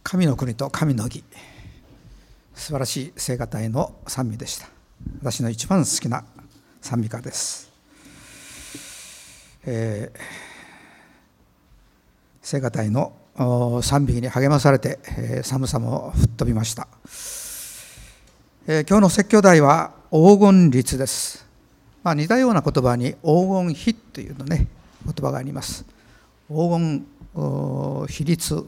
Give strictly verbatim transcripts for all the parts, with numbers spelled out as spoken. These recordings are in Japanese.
神の国と神の義、素晴らしい聖歌隊の賛美でした。私の一番好きな賛美歌です。えー、聖歌隊の賛美に励まされて、えー、寒さも吹っ飛びました。えー、今日の説教題は黄金律です。まあ、似たような言葉に黄金比というのね言葉があります。黄金比率、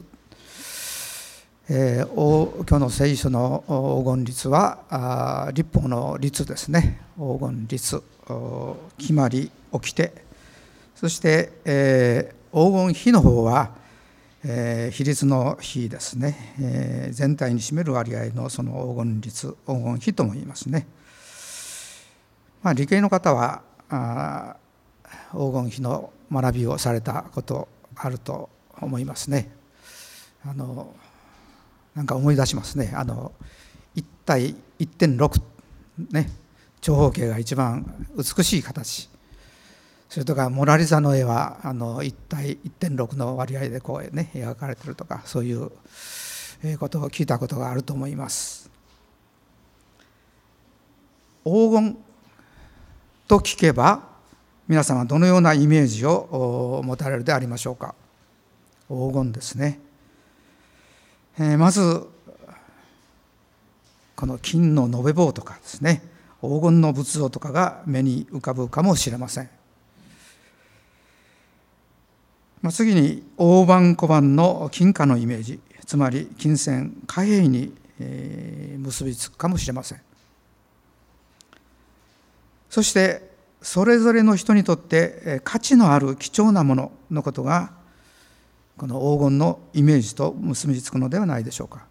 えー、今日の聖書の黄金律は律法の律ですね。黄金律、決まり、掟、そして、えー、黄金比の方は、えー、比率の比ですね、えー、全体に占める割合のその黄金律、黄金比とも言いますね。まあ、理系の方はあ黄金比の学びをされたことあると思いますね。あのなんか思い出しますね。あのいち対 いってんろく ね、長方形が一番美しい形、それとかモナリザの絵はあのいち対 いってんろく の割合でこうね描かれているとか、そういうことを聞いたことがあると思います。黄金と聞けば皆様どのようなイメージを持たれるでありましょうか。黄金ですね。えー、まずこの金の延べ棒とかですね、黄金の仏像とかが目に浮かぶかもしれません。まあ、次に大判小判の金貨のイメージ、つまり金銭貨幣に、えー、結びつくかもしれません。そしてそれぞれの人にとって価値のある貴重なもののことがこの黄金のイメージと結びつくのではないでしょうか。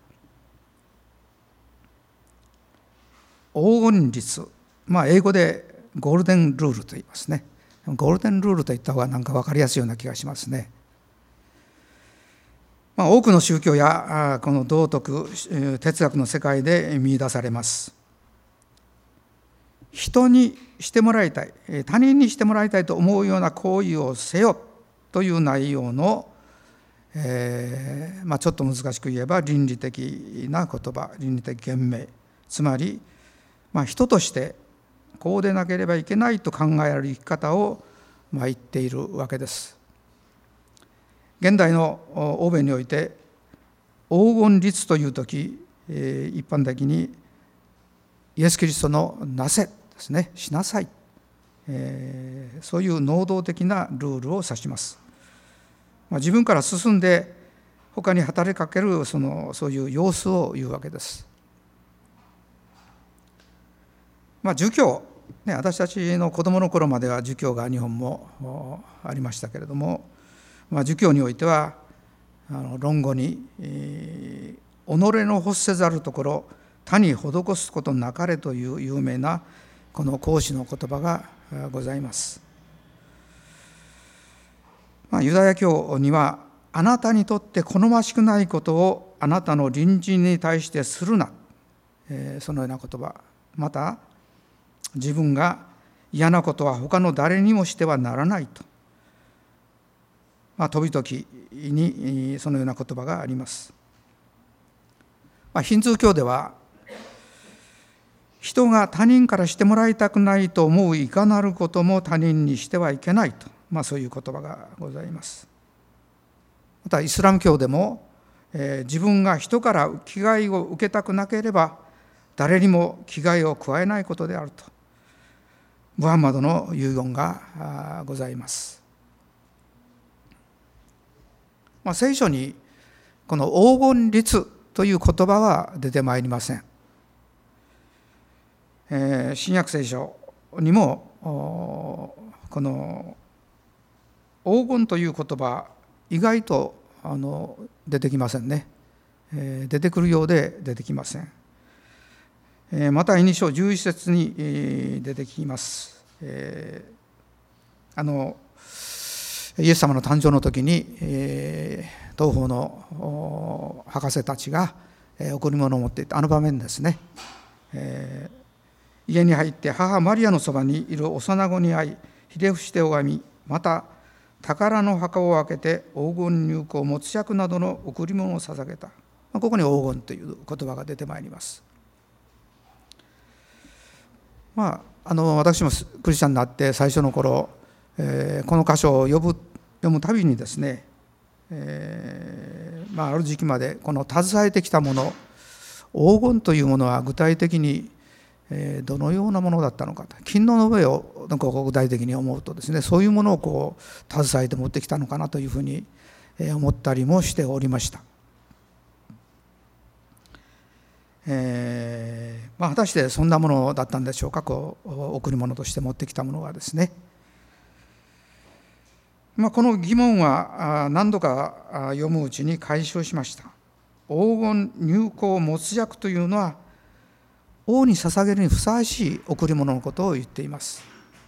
黄金律、まあ、英語でゴールデンルールと言いますね。ゴールデンルールといった方がなんか分かりやすいような気がしますね。まあ、多くの宗教やこの道徳、哲学の世界で見出されます。人にしてもらいたい、他人にしてもらいたいと思うような行為をせよという内容の、えーまあ、ちょっと難しく言えば倫理的な言葉、倫理的言明、つまり、まあ、人としてこうでなければいけないと考えられる生き方を、まあ、言っているわけです。現代の欧米において黄金律というとき、えー、一般的にイエス・キリストのなせですね、しなさい、えー、そういう能動的なルールを指します。まあ、自分から進んで他に働きかけるそのそういう様子を言うわけです。まあ、儒教、ね、私たちの子どもの頃までは儒教が日本もありましたけれども、まあ、儒教においてはあの論語に、えー、己の欲せざるところ他に施すことなかれという有名なこの孔子の言葉がございます。まあ、ユダヤ教にはあなたにとって好ましくないことをあなたの隣人に対してするな、えー、そのような言葉、また自分が嫌なことは他の誰にもしてはならないと、まあ、時々にそのような言葉があります。まあ、ヒンズー教では人が他人からしてもらいたくないと思ういかなることも他人にしてはいけないと、まあ、そういう言葉がございます。またイスラム教でも、えー、自分が人から危害を受けたくなければ誰にも危害を加えないことであると、ムハンマドの遺言がございます。まあ、聖書にこの黄金律という言葉は出てまいりません。えー、新約聖書にもこの黄金という言葉意外とあの出てきませんね。えー、出てくるようで出てきません。えー、マタイに章じゅういち節に、えー、出てきます。えー、あのイエス様の誕生の時に、えー、東方の博士たちが、えー、贈り物を持っていたあの場面ですね。えー家に入って母マリアのそばにいる幼子に会い、ひれ伏して拝み、また宝の墓を開けて黄金入香、没薬などの贈り物を捧げた。 ここに黄金という言葉が出てまいります。まあ、あの私もクリスチャンになって最初の頃、えー、この箇所を読む、読むたびにですね、えーまあ、ある時期までこの携えてきたもの、黄金というものは具体的にどのようなものだったのかと、金の延べをなんか具体的に思うとですね、そういうものをこう携えて持ってきたのかなというふうに思ったりもしておりました。えーまあ、果たしてそんなものだったんでしょうか、こう贈り物として持ってきたものがですね。まあ、この疑問は何度か読むうちに解消しました。黄金入香没薬というのは王に捧げるにふさわしい贈り物のことを言っています。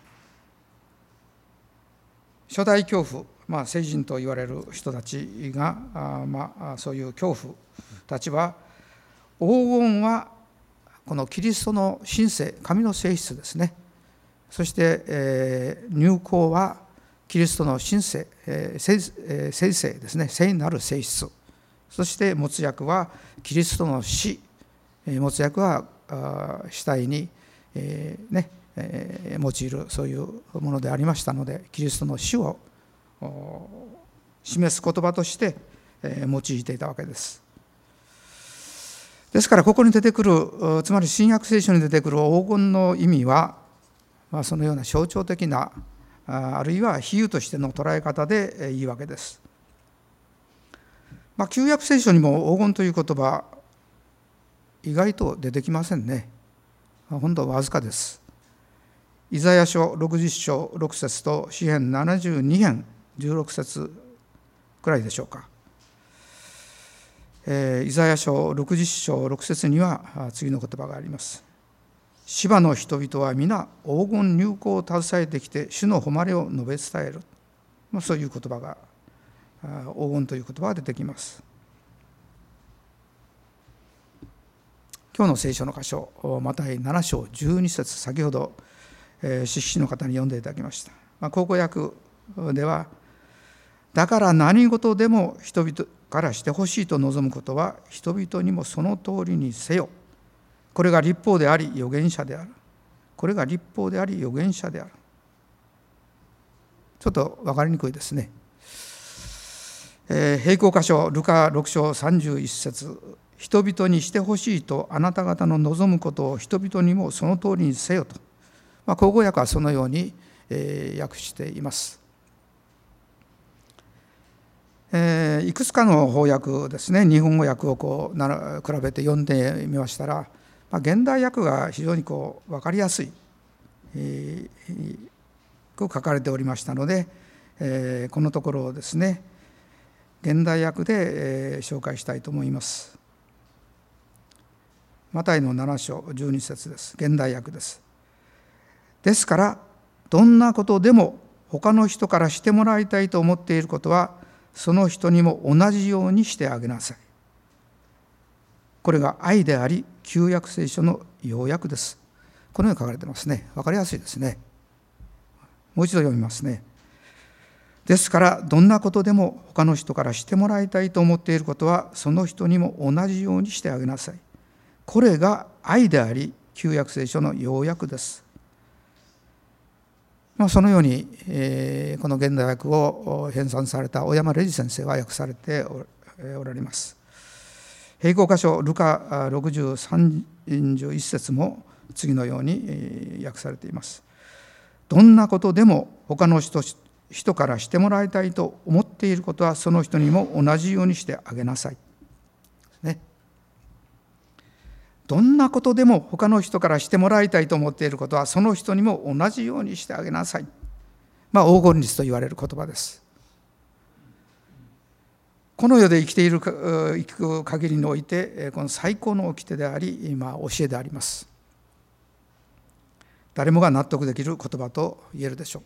初代恐怖、まあ、聖人と言われる人たちがあ、まあ、そういう恐怖たちは、黄金はこのキリストの神性、神の性質ですね。そして、えー、入香はキリストの神性、えー、聖、聖性ですね、聖なる性質。そして没薬はキリストの死、没薬は死体に、えーねえー、用いるそういうものでありましたので、キリストの死を示す言葉として、えー、用いていたわけです。ですからここに出てくる、つまり新約聖書に出てくる黄金の意味は、まあ、そのような象徴的な、あるいは比喩としての捉え方でいいわけです。まあ、旧約聖書にも黄金という言葉意外と出てきませんね。本当わずかです。イザヤ書ろくじゅっ章ろく節と詩編ななじゅうに編じゅうろく節くらいでしょうか。えー、イザヤ書ろくじゅっ章ろく節には次の言葉があります。シバの人々は皆黄金入香を携えてきて主の誉れを述べ伝える、まあ、そういう言葉が、黄金という言葉が出てきます。今日の聖書の箇所、マタイなな章じゅうに節、先ほど、えー、司の方に読んでいただきました。まあ、口語訳では、だから何事でも人々からしてほしいと望むことは、人々にもその通りにせよ。これが律法であり預言者である。これが律法であり預言者である。ちょっと分かりにくいですね。えー、並行箇所、ルカろく章さんじゅういち節、人々にしてほしいとあなた方の望むことを人々にもその通りにせよと、まあ、口語訳はそのように、えー、訳しています。えー、いくつかの翻訳ですね、日本語訳をこうな比べて読んでみましたら、まあ、現代訳が非常にこう分かりやすい、えー、こう書かれておりましたので、えー、このところをですね現代訳で、えー、紹介したいと思います。マタイのなな章じゅうに節です。現代訳です。ですからどんなことでも他の人からしてもらいたいと思っていることはその人にも同じようにしてあげなさい。これが愛であり旧約聖書の要約です。このように書かれてますね。分かりやすいですね。もう一度読みますね。ですからどんなことでも他の人からしてもらいたいと思っていることはその人にも同じようにしてあげなさい。これが愛であり旧約聖書の要約です。まあ、そのように、えー、この現代訳を編纂された小山礼二先生は訳されておられます。並行箇所ルカろく章さんじゅういち節も次のように訳されています。どんなことでも他の人人からしてもらいたいと思っていることはその人にも同じようにしてあげなさい。ね、どんなことでも他の人からしてもらいたいと思っていることはその人にも同じようにしてあげなさい。まあ黄金律と言われる言葉です。この世で生きている生く限りにおいてこの最高の掟であり、まあ、教えであります。誰もが納得できる言葉と言えるでしょ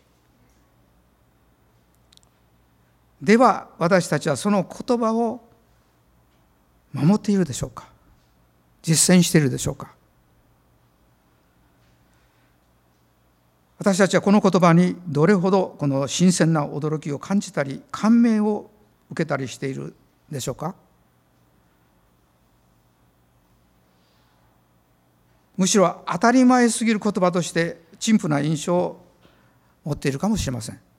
う。では私たちはその言葉を守っているでしょうか。実践しているでしょうか。私たちはこの言葉にどれほどこの新鮮な驚きを感じたり感銘を受けたりしているでしょうか。 むしろ当たり前すぎる言葉として陳腐な印象を持っているかもしれません。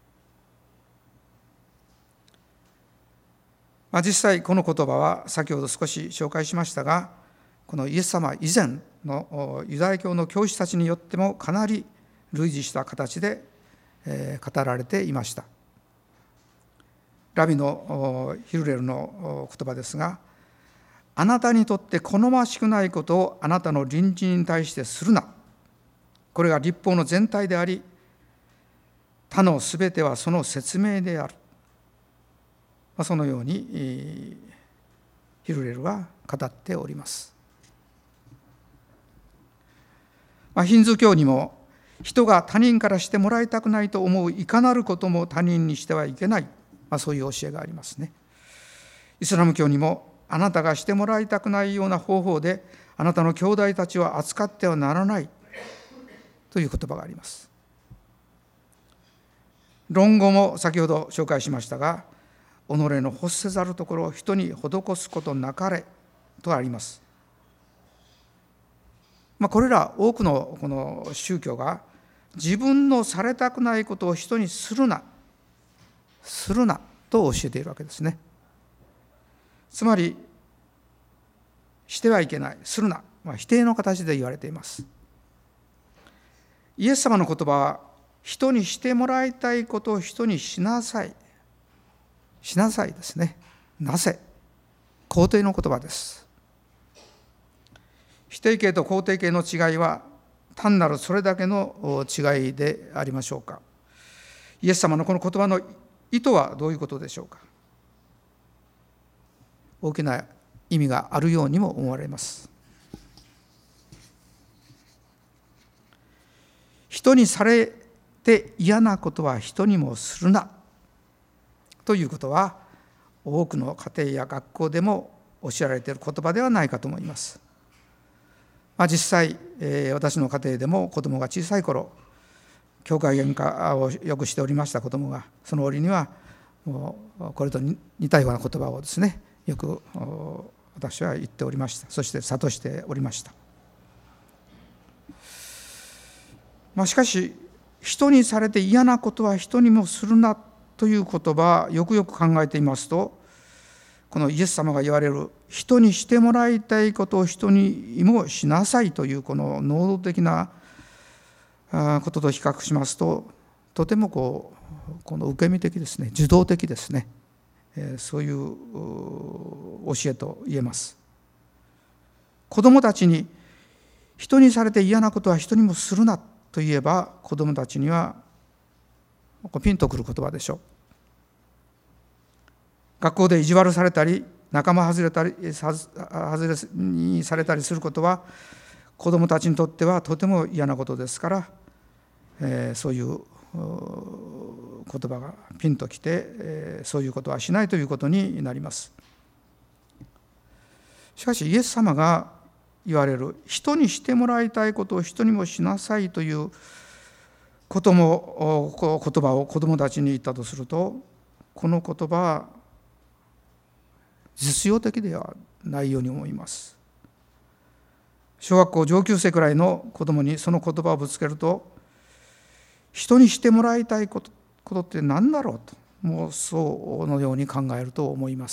まあ、実際この言葉は先ほど少し紹介しましたが、このイエス様以前のユダヤ教の教師たちによってもかなり類似した形で語られていました。ラビのヒルレルの言葉ですが、あなたにとって好ましくないことをあなたの隣人に対してするな。これが律法の全体であり、他のすべてはその説明である。まあ、そのようにヒルレルは語っております。まあ、ヒンズー教にも、人が他人からしてもらいたくないと思ういかなることも他人にしてはいけない、まあ、そういう教えがありますね。イスラム教にも、あなたがしてもらいたくないような方法であなたの兄弟たちを扱ってはならないという言葉があります。論語も先ほど紹介しましたが、己の欲せざるところを人に施すことなかれとあります。まあ、これら多くのこの宗教が自分のされたくないことを人にするな、するなと教えているわけですね。つまり、してはいけない、するな、まあ、否定の形で言われています。イエス様の言葉は、人にしてもらいたいことを人にしなさい。しなさいですね。なせ。肯定の言葉です。否定形と肯定形の違いは、単なるそれだけの違いでありましょうか。イエス様のこの言葉の意図はどういうことでしょうか。大きな意味があるようにも思われます。人にされて嫌なことは人にもするなということは、多くの家庭や学校でも教えられている言葉ではないかと思います。まあ、実際、えー、私の家庭でも子供が小さい頃、教会喧嘩をよくしておりました子供が、その折にはもうこれと似たような言葉をですね、よく私は言っておりました。そして諭しておりました。まあ、しかし、人にされて嫌なことは人にもするなという言葉、よくよく考えていますと、このイエス様が言われる人にしてもらいたいことを人にもしなさいというこの能動的なことと比較しますと、とてもこうこの受け身的ですね、受動的ですね、そういう教えと言えます。子どもたちに人にされて嫌なことは人にもするなと言えば、子どもたちにはピンとくる言葉でしょう。学校で意地悪されたり、仲間外れたり外れにされたりすることは、子どもたちにとってはとても嫌なことですから、えー、そういう言葉がピンときて、えー、そういうことはしないということになります。しかしイエス様が言われる人にしてもらいたいことを人にもしなさいということも言葉を子どもたちに言ったとすると、この言葉は実用的ではないように思います。小学校上級生くらいの子どもにその言葉をぶつけると、人にしてもらいたいことことって何だろうと、もうそうのように考えると思います。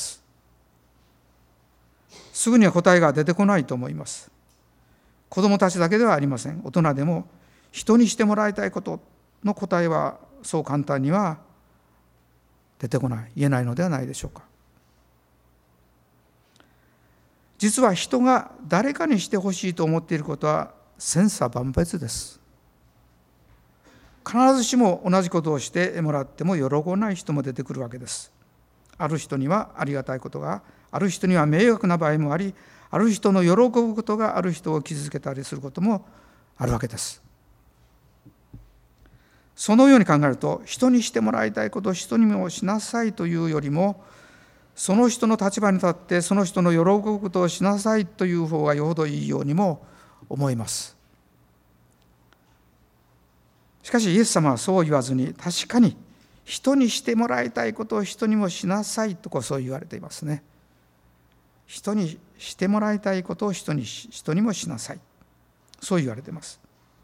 すぐには答えが出てこないと思います。子どもたちだけではありません。大人でも人にしてもらいたいことの答えはそう簡単には出てこない、言えないのではないでしょうか。実は人が誰かにしてほしいと思っていることは千差万別です。必ずしも同じことをしてもらっても喜ばない人も出てくるわけです。ある人にはありがたいことが、ある人には迷惑な場合もあり、ある人の喜ぶことがある人を傷つけたりすることもあるわけです。そのように考えると、人にしてもらいたいことを人にもしなさいというよりも、その人の立場に立ってその人の喜ぶことをしなさいという方がよほどいいようにも思います。しかしイエス様はそう言わずに、確かに人にしてもらいたいことを人にもしなさいとこうそう言われていますね。人にしてもらいたいことを人に人にもしなさい。 そう言われています。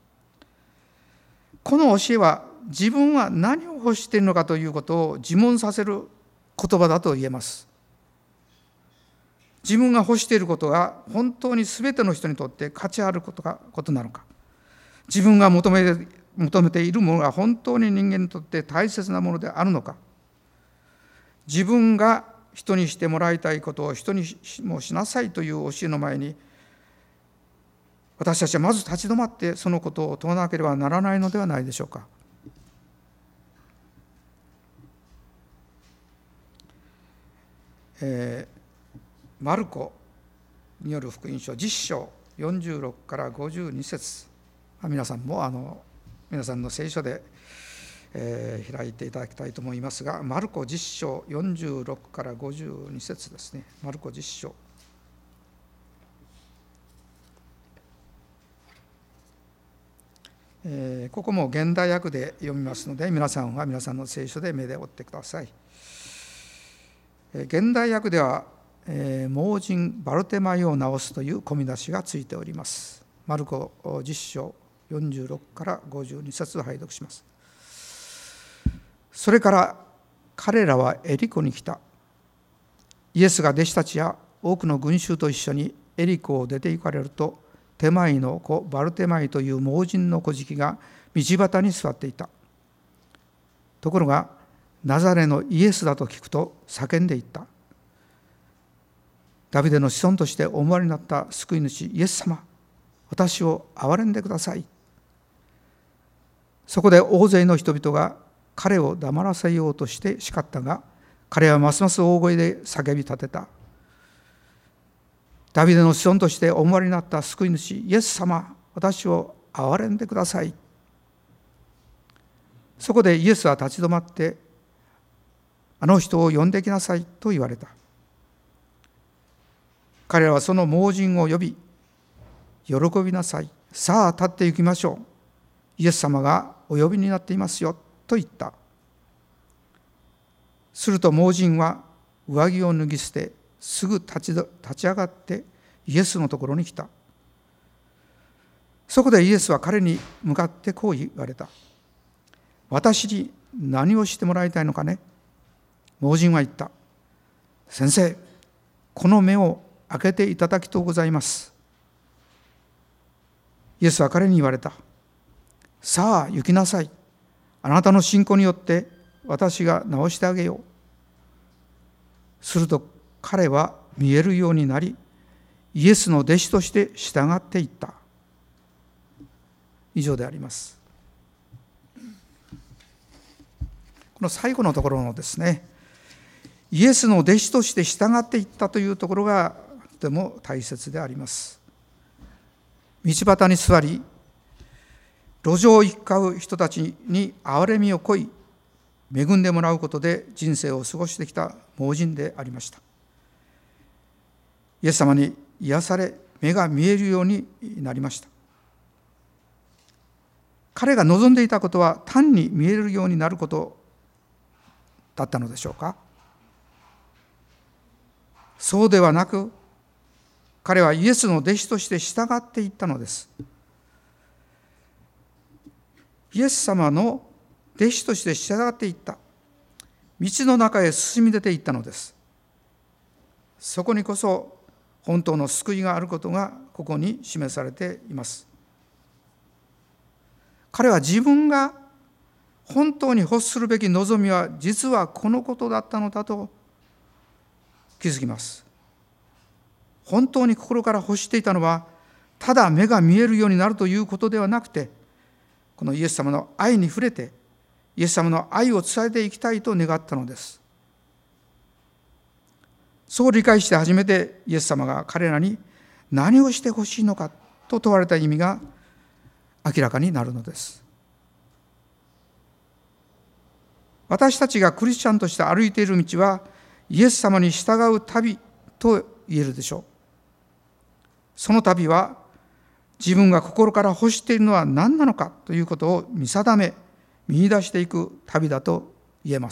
この教えは自分は何を欲しているのかということを自問させる言葉だと言えます。自分が欲していることが本当に全ての人にとって価値あることかことなのか、自分が求めて、求めているものが本当に人間にとって大切なものであるのか、自分が人にしてもらいたいことを人にもしなさいという教えの前に、私たちはまず立ち止まってそのことを問わなければならないのではないでしょうか。えー、マルコによる福音書じゅっ章よんじゅうろくからごじゅうに節、皆さんもあの皆さんの聖書で、えー、開いていただきたいと思いますが、マルコじゅっ章よんじゅうろくからごじゅうに節ですね。マルコじゅっ章、えー、ここも現代訳で読みますので、皆さんは皆さんの聖書で目で追ってください。えー、現代訳では、えー、盲人バルテマイを治すという込み出しがついております。マルコじゅっ章よんじゅうろくからごじゅうに節を拝読します。それから彼らはエリコに来た。イエスが弟子たちや多くの群衆と一緒にエリコを出て行かれると、テマイの子バルテマイという盲人の小敷が道端に座っていた。ところがナザレのイエスだと聞くと叫んでいった。ダビデの子孫としてお生まれになった救い主イエス様、私を憐れんでください。そこで大勢の人々が彼を黙らせようとして叱ったが、彼はますます大声で叫び立てた。ダビデの子孫としてお生まれになった救い主イエス様、私を憐れんでください。そこでイエスは立ち止まって、あの人を呼んできなさいと言われた。彼らはその盲人を呼び、喜びなさい。さあ立って行きましょう。イエス様がお呼びになっていますよと言った。すると盲人は上着を脱ぎ捨て、すぐ立ち、立ち上がってイエスのところに来た。そこでイエスは彼に向かってこう言われた。私に何をしてもらいたいのかね。盲人は言った。先生、この目を開けていただきとうございます。イエスは彼に言われた。さあ行きなさい。あなたの信仰によって私が治してあげよう。すると彼は見えるようになり、イエスの弟子として従っていった。以上であります。この最後のところのですね、イエスの弟子として従っていったというところがとても大切であります。道端に座り、路上を行き交う人たちに憐れみをこい、恵んでもらうことで人生を過ごしてきた盲人でありました。イエス様に癒され、目が見えるようになりました。彼が望んでいたことは単に見えるようになることだったのでしょうか。そうではなく、彼はイエスの弟子として従っていったのです。イエス様の弟子として従っていった。道の中へ進み出ていったのです。そこにこそ本当の救いがあることがここに示されています。彼は自分が本当に欲するべき望みは実はこのことだったのだと気づきます。本当に心から欲していたのは、ただ目が見えるようになるということではなくて、このイエス様の愛に触れて、イエス様の愛を伝えていきたいと願ったのです。そう理解して初めてイエス様が彼らに何をしてほしいのかと問われた意味が明らかになるのです。私たちがクリスチャンとして歩いている道は、イエス様に従う旅と言えるでしょう。その旅は、自分が心から欲しているのは何なのかということを見定め、見出していく旅だと言えます。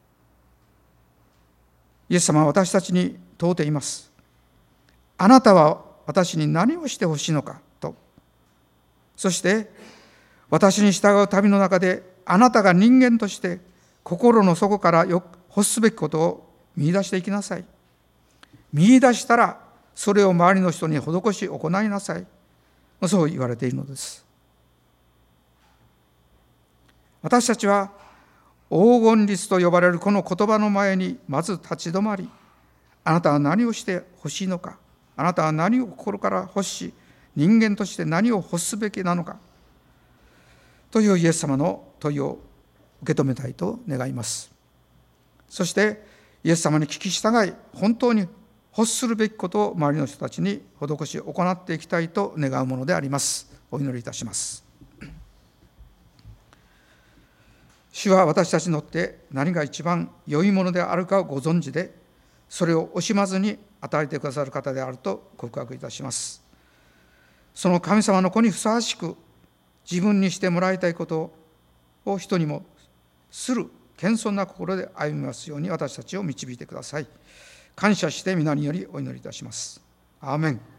イエス様は私たちに問うています。あなたは私に何をしてほしいのかと。 そして私に従う旅の中で、あなたが人間として心の底からよ欲すべきことを見出していきなさい。見出したらそれを周りの人に施し行いなさい。そう言われているのです。私たちは黄金律と呼ばれるこの言葉の前にまず立ち止まり、あなたは何をしてほしいのか、あなたは何を心から欲し、人間として何を欲すべきなのかというイエス様の問いを受け止めたいと願います。そしてイエス様に聞き従い、本当に欲するべきことを周りの人たちに施し行っていきたいと願うものであります。お祈りいたします。主は私たちにとって何が一番良いものであるかをご存知で、それを惜しまずに与えてくださる方であると告白いたします。その神様の子にふさわしく自分にしてもらいたいことを人にもする謙遜な心で歩みますように私たちを導いてください。感謝して皆によりお祈りいたします。アーメン。